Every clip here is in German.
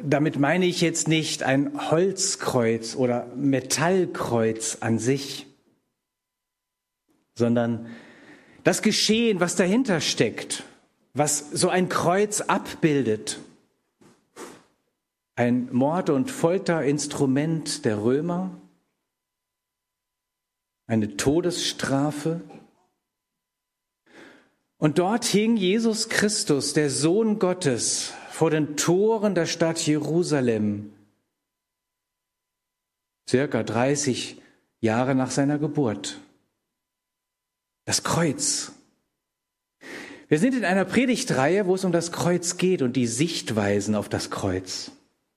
damit meine ich jetzt nicht ein Holzkreuz oder Metallkreuz an sich, sondern das Geschehen, was dahinter steckt, was so ein Kreuz abbildet. Ein Mord- und Folterinstrument der Römer, eine Todesstrafe. Und dort hing Jesus Christus, der Sohn Gottes, vor den Toren der Stadt Jerusalem, circa 30 Jahre nach seiner Geburt. Das Kreuz. Wir sind in einer Predigtreihe, wo es um das Kreuz geht und die Sichtweisen auf das Kreuz.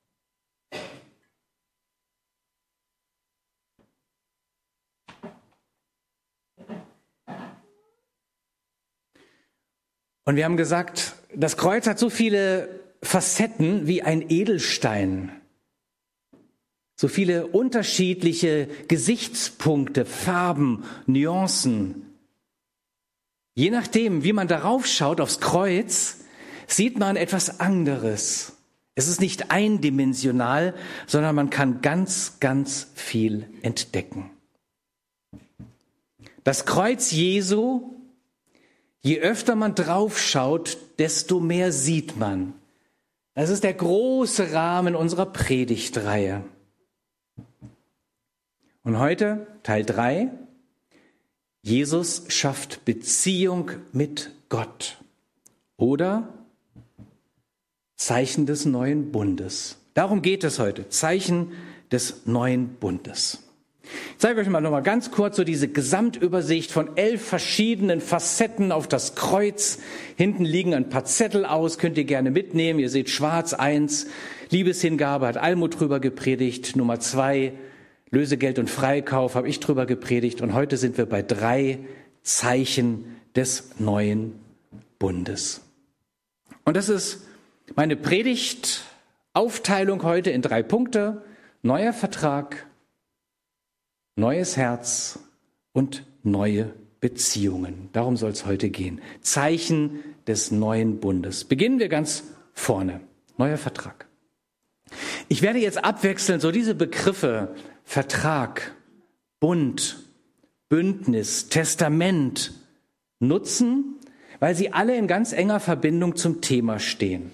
Und wir haben gesagt, das Kreuz hat so viele Facetten wie ein Edelstein. So viele unterschiedliche Gesichtspunkte, Farben, Nuancen. Je nachdem, wie man darauf schaut, aufs Kreuz, sieht man etwas anderes. Es ist nicht eindimensional, sondern man kann ganz, ganz viel entdecken. Das Kreuz Jesu, je öfter man drauf schaut, desto mehr sieht man. Das ist der große Rahmen unserer Predigtreihe. Und heute Teil 3. Jesus schafft Beziehung mit Gott oder Zeichen des neuen Bundes. Darum geht es heute, Zeichen des neuen Bundes. Ich zeige euch mal noch mal ganz kurz so diese Gesamtübersicht von 11 verschiedenen Facetten auf das Kreuz. Hinten liegen ein paar Zettel aus, könnt ihr gerne mitnehmen. Ihr seht schwarz 1, Liebeshingabe hat Almut drüber gepredigt. Nummer 2, Lösegeld und Freikauf habe ich drüber gepredigt. Und heute sind wir bei 3 Zeichen des neuen Bundes. Und das ist meine Predigtaufteilung heute in 3 Punkte. Neuer Vertrag, neues Herz und neue Beziehungen. Darum soll es heute gehen. Zeichen des neuen Bundes. Beginnen wir ganz vorne. Neuer Vertrag. Ich werde jetzt abwechselnd so diese Begriffe Vertrag, Bund, Bündnis, Testament nutzen, weil sie alle in ganz enger Verbindung zum Thema stehen.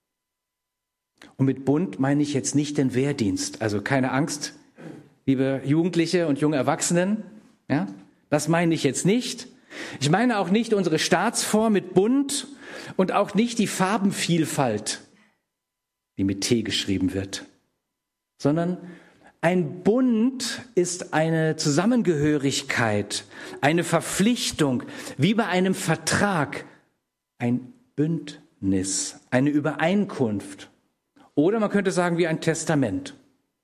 Und mit Bund meine ich jetzt nicht den Wehrdienst. Also keine Angst, liebe Jugendliche und junge Erwachsenen, ja, das meine ich jetzt nicht. Ich meine auch nicht unsere Staatsform mit Bund und auch nicht die Farbenvielfalt, die mit T geschrieben wird, sondern ein Bund ist eine Zusammengehörigkeit, eine Verpflichtung, wie bei einem Vertrag, ein Bündnis, eine Übereinkunft. Oder man könnte sagen wie ein Testament.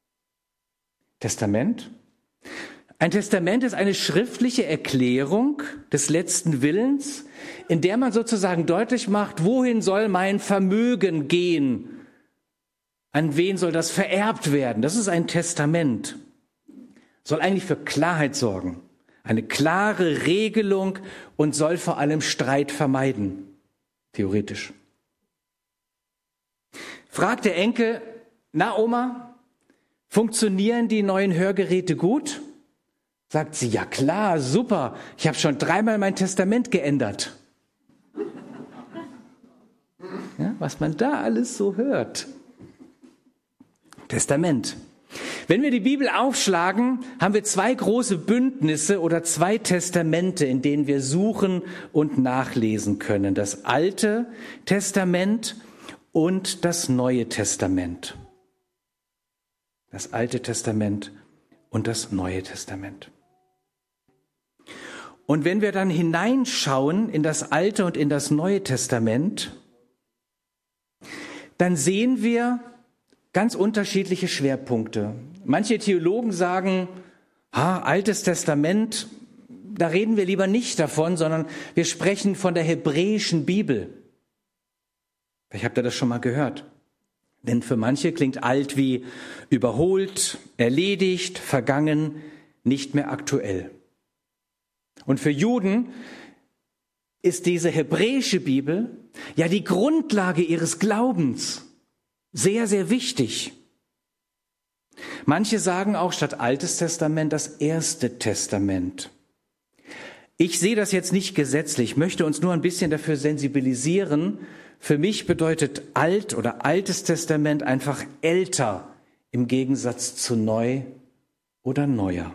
Testament? Ein Testament ist eine schriftliche Erklärung des letzten Willens, in der man sozusagen deutlich macht, wohin soll mein Vermögen gehen? An wen soll das vererbt werden? Das ist ein Testament. Soll eigentlich für Klarheit sorgen. Eine klare Regelung und soll vor allem Streit vermeiden. Theoretisch. Fragt der Enkel, na Oma, funktionieren die neuen Hörgeräte gut? Sagt sie, ja klar, super. Ich habe schon 3-mal mein Testament geändert. Ja, was man da alles so hört. Testament. Wenn wir die Bibel aufschlagen, haben wir 2 große Bündnisse oder 2 Testamente, in denen wir suchen und nachlesen können. Das Alte Testament und das Neue Testament. Das Alte Testament und das Neue Testament. Und wenn wir dann hineinschauen in das Alte und in das Neue Testament, dann sehen wir ganz unterschiedliche Schwerpunkte. Manche Theologen sagen, Altes Testament, da reden wir lieber nicht davon, sondern wir sprechen von der hebräischen Bibel. Vielleicht habt ihr das schon mal gehört. Denn für manche klingt alt wie überholt, erledigt, vergangen, nicht mehr aktuell. Und für Juden ist diese hebräische Bibel ja die Grundlage ihres Glaubens. Sehr, sehr wichtig. Manche sagen auch statt Altes Testament das Erste Testament. Ich sehe das jetzt nicht gesetzlich, möchte uns nur ein bisschen dafür sensibilisieren. Für mich bedeutet Alt oder Altes Testament einfach älter im Gegensatz zu Neu oder Neuer.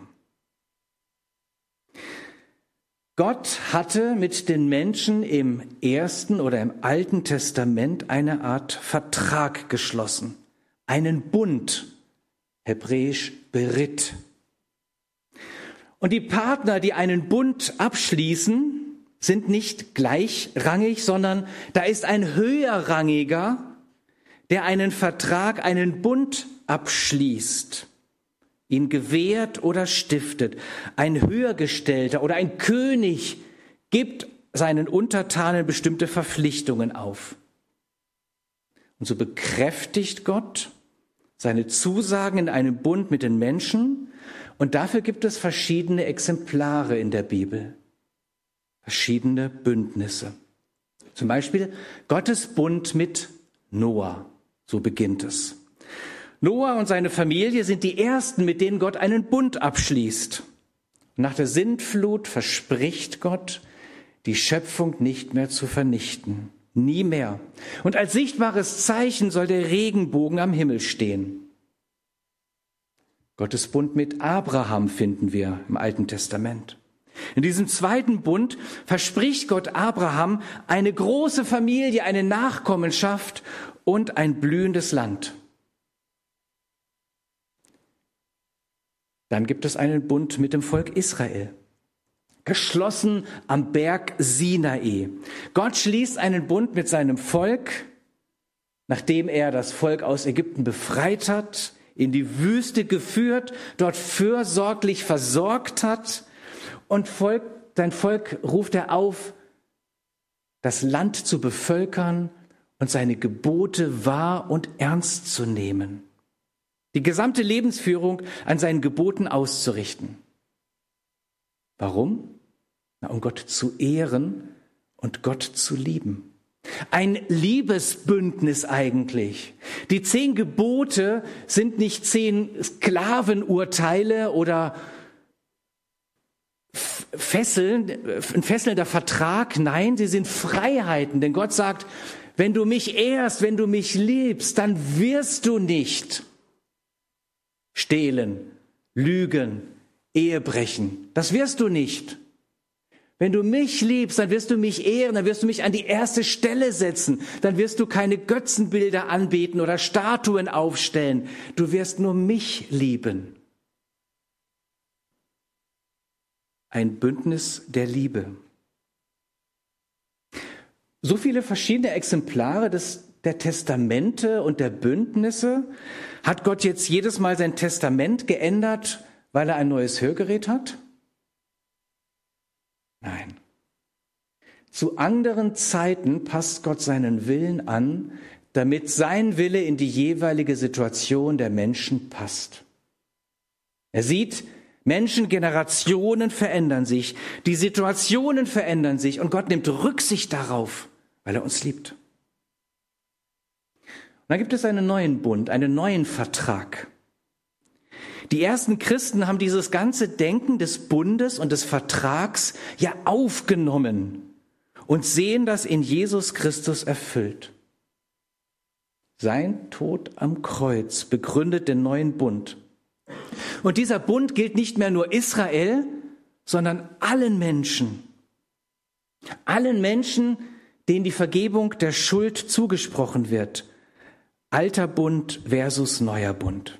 Gott hatte mit den Menschen im Ersten oder im Alten Testament eine Art Vertrag geschlossen, einen Bund, hebräisch Berit. Und die Partner, die einen Bund abschließen, sind nicht gleichrangig, sondern da ist ein höherrangiger, der einen Vertrag, einen Bund abschließt, ihn gewährt oder stiftet. Ein Höhergestellter oder ein König gibt seinen Untertanen bestimmte Verpflichtungen auf. Und so bekräftigt Gott seine Zusagen in einem Bund mit den Menschen. Und dafür gibt es verschiedene Exemplare in der Bibel, verschiedene Bündnisse. Zum Beispiel Gottes Bund mit Noah, so beginnt es. Noah und seine Familie sind die Ersten, mit denen Gott einen Bund abschließt. Nach der Sintflut verspricht Gott, die Schöpfung nicht mehr zu vernichten. Nie mehr. Und als sichtbares Zeichen soll der Regenbogen am Himmel stehen. Gottes Bund mit Abraham finden wir im Alten Testament. In diesem zweiten Bund verspricht Gott Abraham eine große Familie, eine Nachkommenschaft und ein blühendes Land. Dann gibt es einen Bund mit dem Volk Israel, geschlossen am Berg Sinai. Gott schließt einen Bund mit seinem Volk, nachdem er das Volk aus Ägypten befreit hat, in die Wüste geführt, dort fürsorglich versorgt hat. Und sein Volk ruft er auf, das Land zu bevölkern und seine Gebote wahr und ernst zu nehmen. Die gesamte Lebensführung an seinen Geboten auszurichten. Warum? Um Gott zu ehren und Gott zu lieben. Ein Liebesbündnis eigentlich. Die 10 Gebote sind nicht 10 Sklavenurteile oder ein fesselnder Vertrag. Nein, sie sind Freiheiten. Denn Gott sagt, wenn du mich ehrst, wenn du mich liebst, dann wirst du nicht stehlen, lügen, Ehe brechen. Das wirst du nicht. Wenn du mich liebst, dann wirst du mich ehren, dann wirst du mich an die erste Stelle setzen. Dann wirst du keine Götzenbilder anbeten oder Statuen aufstellen. Du wirst nur mich lieben. Ein Bündnis der Liebe. So viele verschiedene Exemplare der Testamente und der Bündnisse. Hat Gott jetzt jedes Mal sein Testament geändert, weil er ein neues Hörgerät hat? Nein. Zu anderen Zeiten passt Gott seinen Willen an, damit sein Wille in die jeweilige Situation der Menschen passt. Er sieht, Menschengenerationen verändern sich, die Situationen verändern sich und Gott nimmt Rücksicht darauf, weil er uns liebt. Und dann gibt es einen neuen Bund, einen neuen Vertrag. Die ersten Christen haben dieses ganze Denken des Bundes und des Vertrags ja aufgenommen und sehen das in Jesus Christus erfüllt. Sein Tod am Kreuz begründet den neuen Bund. Und dieser Bund gilt nicht mehr nur Israel, sondern allen Menschen. Allen Menschen, denen die Vergebung der Schuld zugesprochen wird. Alter Bund versus neuer Bund.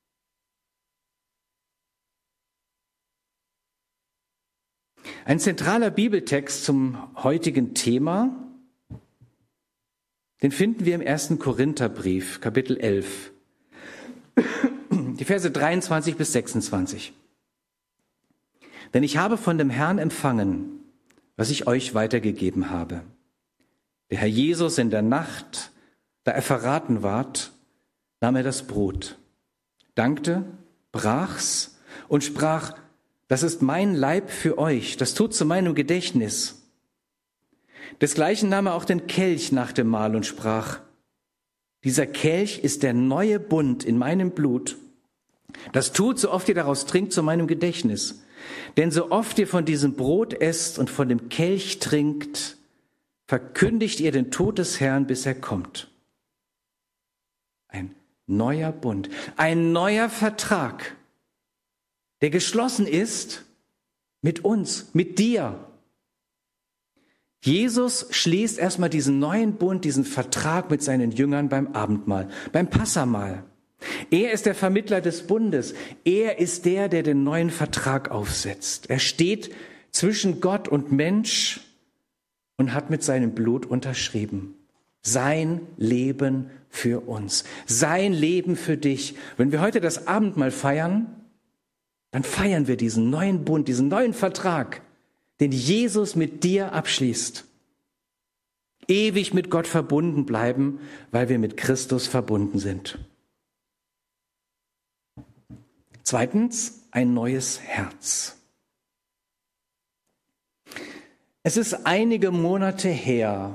Ein zentraler Bibeltext zum heutigen Thema, den finden wir im 1. Korintherbrief, Kapitel 11, die Verse 23 bis 26. Denn ich habe von dem Herrn empfangen, was ich euch weitergegeben habe. Der Herr Jesus in der Nacht, da er verraten ward, nahm er das Brot, dankte, brach's und sprach: Das ist mein Leib für euch, das tut zu meinem Gedächtnis. Desgleichen nahm er auch den Kelch nach dem Mahl und sprach: Dieser Kelch ist der neue Bund in meinem Blut. Das tut, so oft ihr daraus trinkt, zu meinem Gedächtnis. Denn so oft ihr von diesem Brot esst und von dem Kelch trinkt, verkündigt ihr den Tod des Herrn, bis er kommt. Ein neuer Bund, ein neuer Vertrag, der geschlossen ist mit uns, mit dir. Jesus schließt erstmal diesen neuen Bund, diesen Vertrag mit seinen Jüngern beim Abendmahl, beim Passamahl. Er ist der Vermittler des Bundes. Er ist der, der den neuen Vertrag aufsetzt. Er steht zwischen Gott und Mensch und hat mit seinem Blut unterschrieben. Sein Leben für uns. Sein Leben für dich. Wenn wir heute das Abendmahl feiern, dann feiern wir diesen neuen Bund, diesen neuen Vertrag, den Jesus mit dir abschließt. Ewig mit Gott verbunden bleiben, weil wir mit Christus verbunden sind. Zweitens, ein neues Herz. Es ist einige Monate her,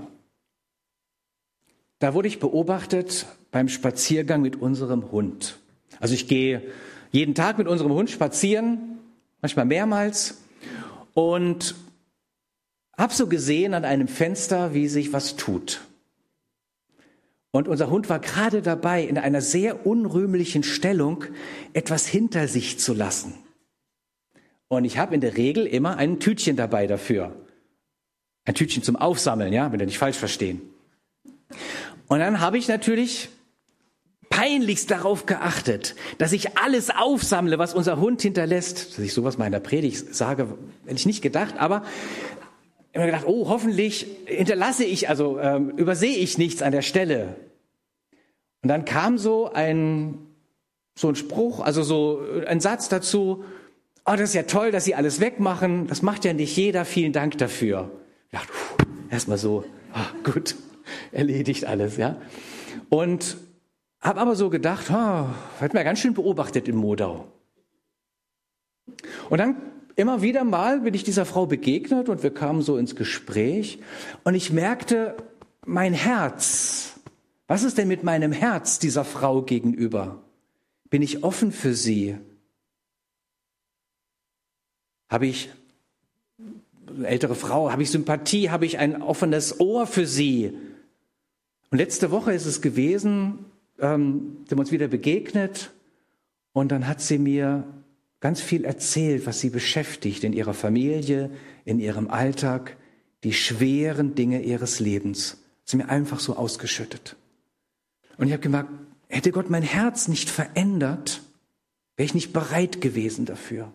da wurde ich beobachtet beim Spaziergang mit unserem Hund. Also ich gehe jeden Tag mit unserem Hund spazieren, manchmal mehrmals, und habe so gesehen an einem Fenster, wie sich was tut. Und unser Hund war gerade dabei, in einer sehr unrühmlichen Stellung etwas hinter sich zu lassen. Und ich habe in der Regel immer ein Tütchen dabei dafür. Ein Tütchen zum Aufsammeln, ja, wenn wir nicht falsch verstehen. Und dann habe ich natürlich peinlichst darauf geachtet, dass ich alles aufsammle, was unser Hund hinterlässt. Dass ich sowas mal in der Predigt sage, hätte ich nicht gedacht, aber ich habe mir gedacht, oh, hoffentlich übersehe ich nichts an der Stelle. Und dann kam so ein Spruch, also so ein Satz dazu, oh, das ist ja toll, dass Sie alles wegmachen, das macht ja nicht jeder, vielen Dank dafür. Ich dachte, erstmal so, gut, erledigt alles, ja. Und habe aber so gedacht, hat mir ganz schön beobachtet in Modau. Und dann immer wieder mal bin ich dieser Frau begegnet und wir kamen so ins Gespräch und ich merkte, mein Herz, was ist denn mit meinem Herz dieser Frau gegenüber? Bin ich offen für sie? Habe ich, eine ältere Frau, habe ich Sympathie, habe ich ein offenes Ohr für sie? Und letzte Woche ist es gewesen, sind wir uns wieder begegnet und dann hat sie mir ganz viel erzählt, was sie beschäftigt in ihrer Familie, in ihrem Alltag, die schweren Dinge ihres Lebens. Sie mir einfach so ausgeschüttet. Und ich habe gemerkt, hätte Gott mein Herz nicht verändert, wäre ich nicht bereit gewesen dafür.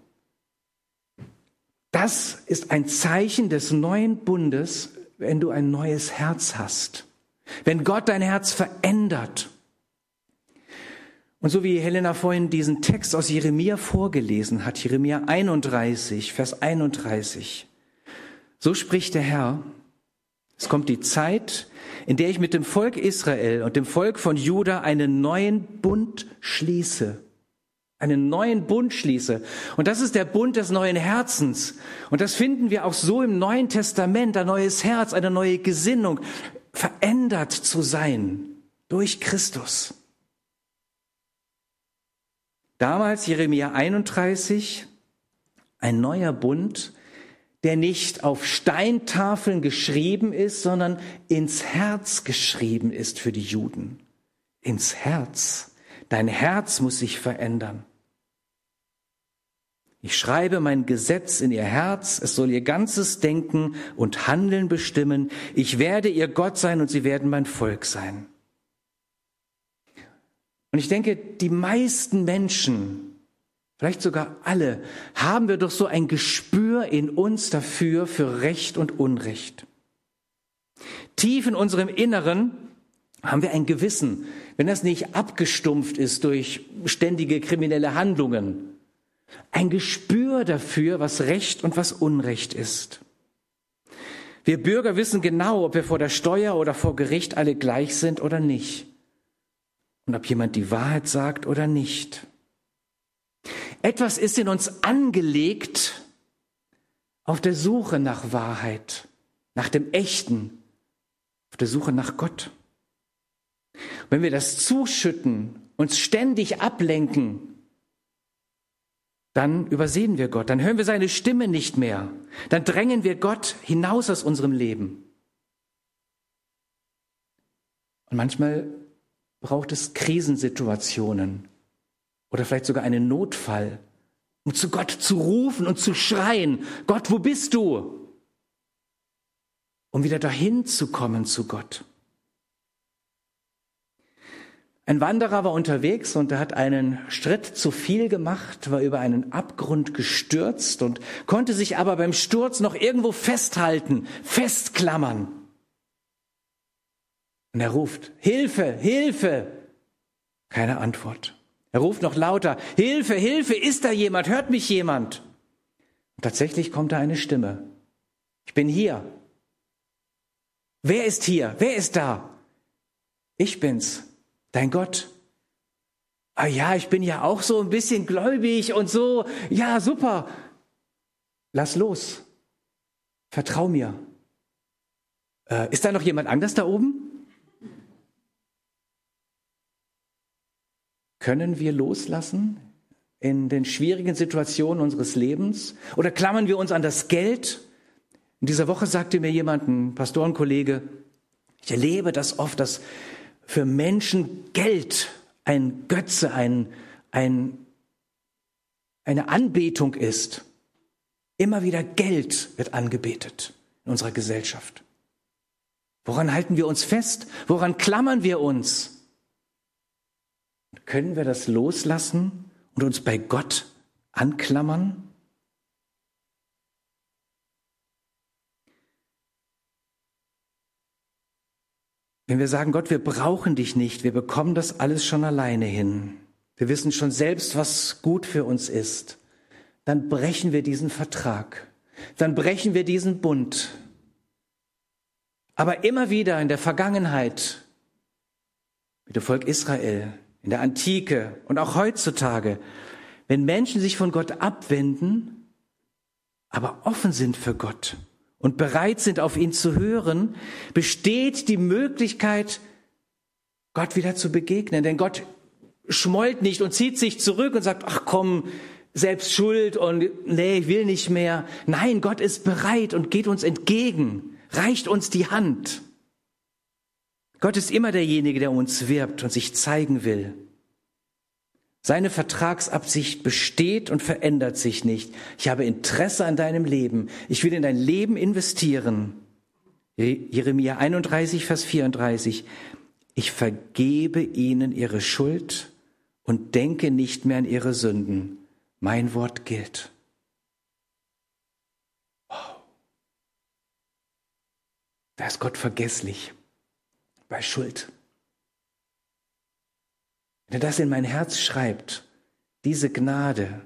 Das ist ein Zeichen des neuen Bundes, wenn du ein neues Herz hast. Wenn Gott dein Herz verändert. Und so wie Helena vorhin diesen Text aus Jeremia vorgelesen hat, Jeremia 31, Vers 31, so spricht der Herr, es kommt die Zeit, in der ich mit dem Volk Israel und dem Volk von Juda einen neuen Bund schließe. Einen neuen Bund schließe. Und das ist der Bund des neuen Herzens. Und das finden wir auch so im Neuen Testament, ein neues Herz, eine neue Gesinnung, verändert zu sein durch Christus. Damals Jeremia 31, ein neuer Bund, der nicht auf Steintafeln geschrieben ist, sondern ins Herz geschrieben ist für die Juden. Ins Herz. Dein Herz muss sich verändern. Ich schreibe mein Gesetz in ihr Herz, es soll ihr ganzes Denken und Handeln bestimmen. Ich werde ihr Gott sein und sie werden mein Volk sein. Und ich denke, die meisten Menschen, vielleicht sogar alle, haben wir doch so ein Gespür in uns dafür, für Recht und Unrecht. Tief in unserem Inneren haben wir ein Gewissen, wenn das nicht abgestumpft ist durch ständige kriminelle Handlungen. Ein Gespür dafür, was Recht und was Unrecht ist. Wir Bürger wissen genau, ob wir vor der Steuer oder vor Gericht alle gleich sind oder nicht. Und ob jemand die Wahrheit sagt oder nicht. Etwas ist in uns angelegt auf der Suche nach Wahrheit, nach dem Echten, auf der Suche nach Gott. Wenn wir das zuschütten, uns ständig ablenken, dann übersehen wir Gott, dann hören wir seine Stimme nicht mehr, dann drängen wir Gott hinaus aus unserem Leben. Und manchmal braucht es Krisensituationen oder vielleicht sogar einen Notfall, um zu Gott zu rufen und zu schreien, Gott, wo bist du? Um wieder dahin zu kommen zu Gott. Ein Wanderer war unterwegs und er hat einen Schritt zu viel gemacht, war über einen Abgrund gestürzt und konnte sich aber beim Sturz noch irgendwo festhalten, festklammern. Und er ruft, Hilfe, Hilfe! Keine Antwort. Er ruft noch lauter, Hilfe, Hilfe, ist da jemand, hört mich jemand? Und tatsächlich kommt da eine Stimme. Ich bin hier. Wer ist hier? Wer ist da? Ich bin's, dein Gott. Ah ja, ich bin ja auch so ein bisschen gläubig und so. Ja, super. Lass los. Vertrau mir. Ist da noch jemand anders da oben? Können wir loslassen in den schwierigen Situationen unseres Lebens? Oder klammern wir uns an das Geld? In dieser Woche sagte mir jemand, ein Pastorenkollege, ich erlebe das oft, dass für Menschen Geld ein Götze, eine Anbetung ist. Immer wieder Geld wird angebetet in unserer Gesellschaft. Woran halten wir uns fest? Woran klammern wir uns? Können wir das loslassen und uns bei Gott anklammern? Wenn wir sagen, Gott, wir brauchen dich nicht, wir bekommen das alles schon alleine hin, wir wissen schon selbst, was gut für uns ist, dann brechen wir diesen Vertrag, dann brechen wir diesen Bund. Aber immer wieder in der Vergangenheit, mit dem Volk Israel, in der Antike und auch heutzutage, wenn Menschen sich von Gott abwenden, aber offen sind für Gott und bereit sind, auf ihn zu hören, besteht die Möglichkeit, Gott wieder zu begegnen. Denn Gott schmollt nicht und zieht sich zurück und sagt, ach komm, selbst schuld und nee, ich will nicht mehr. Nein, Gott ist bereit und geht uns entgegen, reicht uns die Hand. Gott ist immer derjenige, der uns wirbt und sich zeigen will. Seine Vertragsabsicht besteht und verändert sich nicht. Ich habe Interesse an deinem Leben. Ich will in dein Leben investieren. Jeremia 31, Vers 34. Ich vergebe ihnen ihre Schuld und denke nicht mehr an ihre Sünden. Mein Wort gilt. Wow. Da ist Gott vergesslich. Bei Schuld. Wenn er das in mein Herz schreibt, diese Gnade,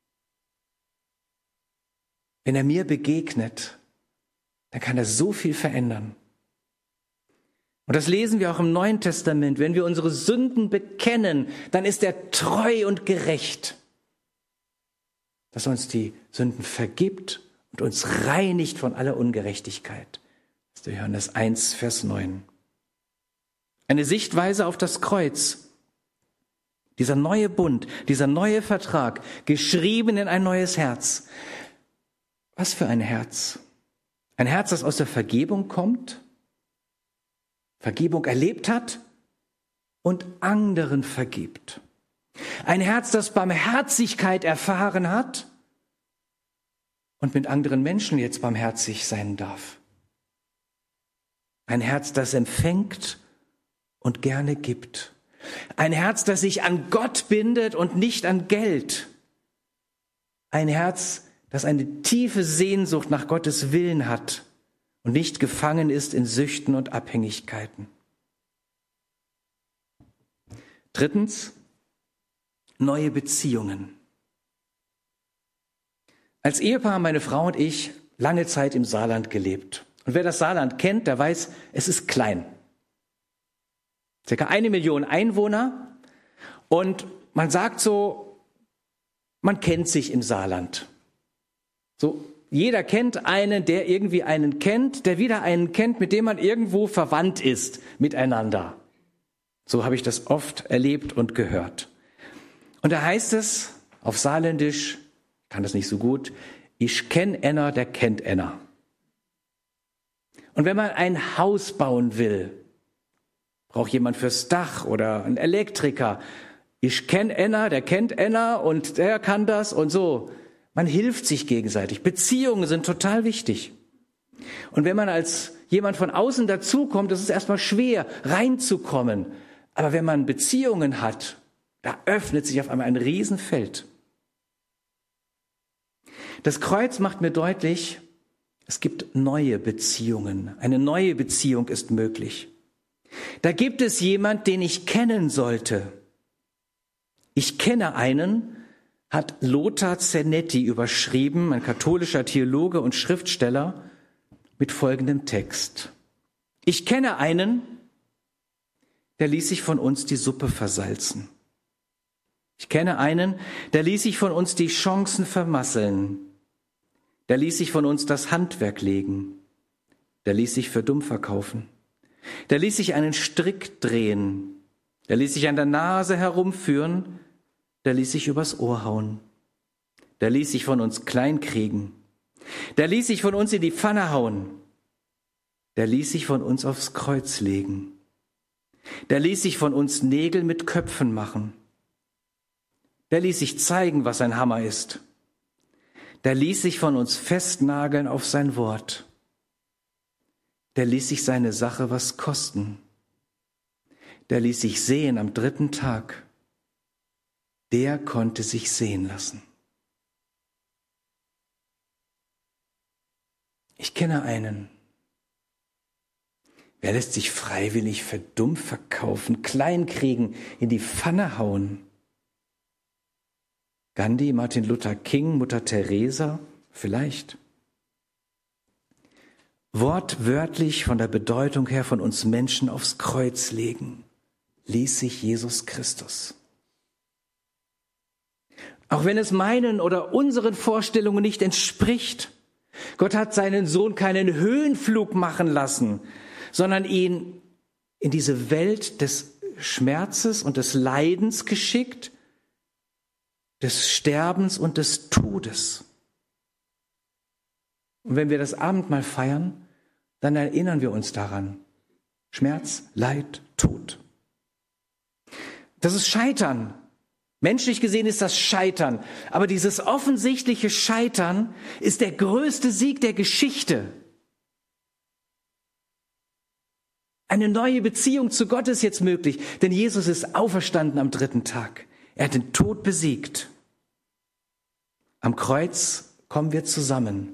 wenn er mir begegnet, dann kann er so viel verändern. Und das lesen wir auch im Neuen Testament. Wenn wir unsere Sünden bekennen, dann ist er treu und gerecht, dass er uns die Sünden vergibt und uns reinigt von aller Ungerechtigkeit. Das ist Johannes 1, Vers 9. Eine Sichtweise auf das Kreuz. Dieser neue Bund, dieser neue Vertrag, geschrieben in ein neues Herz. Was für ein Herz? Ein Herz, das aus der Vergebung kommt, Vergebung erlebt hat und anderen vergibt. Ein Herz, das Barmherzigkeit erfahren hat und mit anderen Menschen jetzt barmherzig sein darf. Ein Herz, das empfängt und gerne gibt. Ein Herz, das sich an Gott bindet und nicht an Geld. Ein Herz, das eine tiefe Sehnsucht nach Gottes Willen hat und nicht gefangen ist in Süchten und Abhängigkeiten. Drittens, neue Beziehungen. Als Ehepaar haben meine Frau und ich lange Zeit im Saarland gelebt. Und wer das Saarland kennt, der weiß, es ist klein. Circa 1 Million Einwohner und man sagt so, man kennt sich im Saarland. So, jeder kennt einen, der irgendwie einen kennt, der wieder einen kennt, mit dem man irgendwo verwandt ist miteinander. So habe ich das oft erlebt und gehört. Und da heißt es auf Saarländisch, ich kann das nicht so gut, ich kenn einer, der kennt einer. Und wenn man ein Haus bauen will, braucht jemand fürs Dach oder ein Elektriker. Ich kenn einer, der kennt einer und der kann das und so. Man hilft sich gegenseitig. Beziehungen sind total wichtig. Und wenn man als jemand von außen dazukommt, ist es erstmal schwer, reinzukommen. Aber wenn man Beziehungen hat, da öffnet sich auf einmal ein Riesenfeld. Das Kreuz macht mir deutlich, es gibt neue Beziehungen. Eine neue Beziehung ist möglich. Da gibt es jemand, den ich kennen sollte. Ich kenne einen, hat Lothar Zenetti überschrieben, ein katholischer Theologe und Schriftsteller, mit folgendem Text. Ich kenne einen, der ließ sich von uns die Suppe versalzen. Ich kenne einen, der ließ sich von uns die Chancen vermasseln. Der ließ sich von uns das Handwerk legen. Der ließ sich für dumm verkaufen. Der ließ sich einen Strick drehen. Der ließ sich an der Nase herumführen. Der ließ sich übers Ohr hauen. Der ließ sich von uns kleinkriegen. Der ließ sich von uns in die Pfanne hauen. Der ließ sich von uns aufs Kreuz legen. Der ließ sich von uns Nägel mit Köpfen machen. Der ließ sich zeigen, was ein Hammer ist. Der ließ sich von uns festnageln auf sein Wort. Der ließ sich seine Sache was kosten. Der ließ sich sehen am 3. Tag. Der konnte sich sehen lassen. Ich kenne einen. Wer lässt sich freiwillig für dumm verkaufen, kleinkriegen, in die Pfanne hauen? Gandhi, Martin Luther King, Mutter Teresa? Vielleicht. Wortwörtlich von der Bedeutung her von uns Menschen aufs Kreuz legen, ließ sich Jesus Christus. Auch wenn es meinen oder unseren Vorstellungen nicht entspricht, Gott hat seinen Sohn keinen Höhenflug machen lassen, sondern ihn in diese Welt des Schmerzes und des Leidens geschickt, des Sterbens und des Todes. Und wenn wir das Abendmahl feiern, dann erinnern wir uns daran. Schmerz, Leid, Tod. Das ist Scheitern. Menschlich gesehen ist das Scheitern. Aber dieses offensichtliche Scheitern ist der größte Sieg der Geschichte. Eine neue Beziehung zu Gott ist jetzt möglich, denn Jesus ist auferstanden am 3. Tag. Er hat den Tod besiegt. Am Kreuz kommen wir zusammen.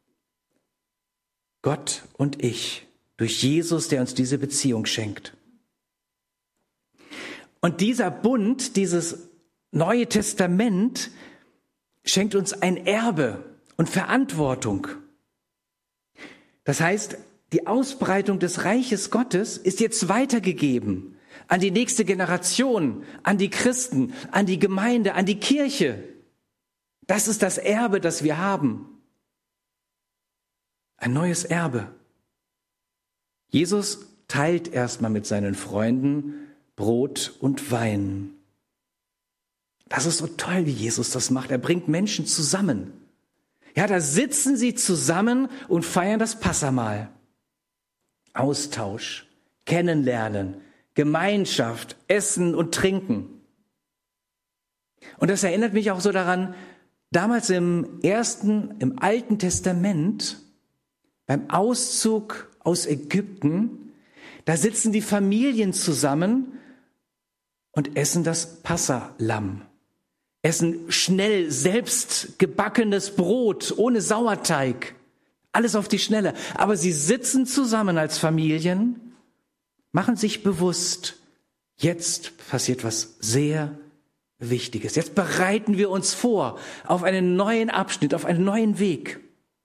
Gott und ich, durch Jesus, der uns diese Beziehung schenkt. Und dieser Bund, dieses Neue Testament, schenkt uns ein Erbe und Verantwortung. Das heißt, die Ausbreitung des Reiches Gottes ist jetzt weitergegeben an die nächste Generation, an die Christen, an die Gemeinde, an die Kirche. Das ist das Erbe, das wir haben. Ein neues Erbe. Jesus teilt erstmal mit seinen Freunden Brot und Wein. Das ist so toll, wie Jesus das macht. Er bringt Menschen zusammen. Ja, da sitzen sie zusammen und feiern das Passamahl. Austausch, Kennenlernen, Gemeinschaft, Essen und Trinken. Und das erinnert mich auch so daran, damals im Alten Testament, beim Auszug aus Ägypten, da sitzen die Familien zusammen und essen das Passalamm. Essen schnell selbst gebackenes Brot ohne Sauerteig. Alles auf die Schnelle. Aber sie sitzen zusammen als Familien, machen sich bewusst, jetzt passiert was sehr Wichtiges. Jetzt bereiten wir uns vor auf einen neuen Abschnitt, auf einen neuen Weg.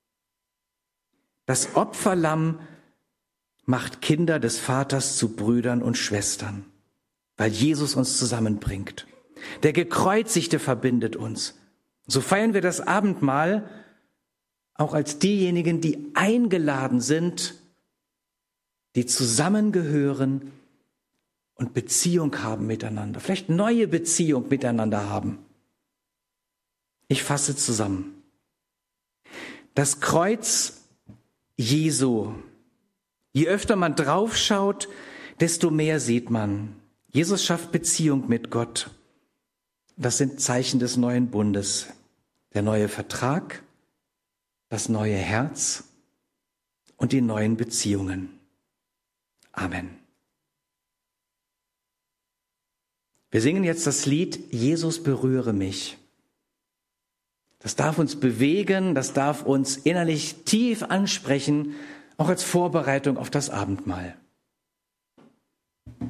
Das Opferlamm macht Kinder des Vaters zu Brüdern und Schwestern, weil Jesus uns zusammenbringt. Der Gekreuzigte verbindet uns. So feiern wir das Abendmahl auch als diejenigen, die eingeladen sind, die zusammengehören, und Beziehung haben miteinander, vielleicht neue Beziehung miteinander haben. Ich fasse zusammen. Das Kreuz Jesu, je öfter man draufschaut, desto mehr sieht man. Jesus schafft Beziehung mit Gott. Das sind Zeichen des neuen Bundes. Der neue Vertrag, das neue Herz und die neuen Beziehungen. Amen. Wir singen jetzt das Lied Jesus berühre mich. Das darf uns bewegen, das darf uns innerlich tief ansprechen, auch als Vorbereitung auf das Abendmahl.